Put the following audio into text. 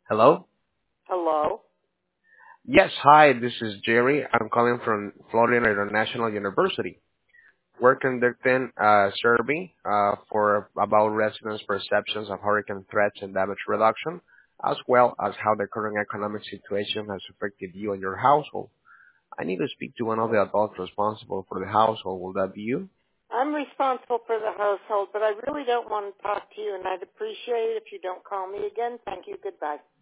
Hello? Hello? Yes, hi, this is Jerry. I'm calling from Florida International University. We're conducting a survey for about residents' perceptions of hurricane threats and damage reduction, as well as how the current economic situation has affected you and your household. I need to speak to one of the adults responsible for the household. Will that be you? I'm responsible for the household, but I really don't want to talk to you, and I'd appreciate it if you don't call me again. Thank you. Goodbye.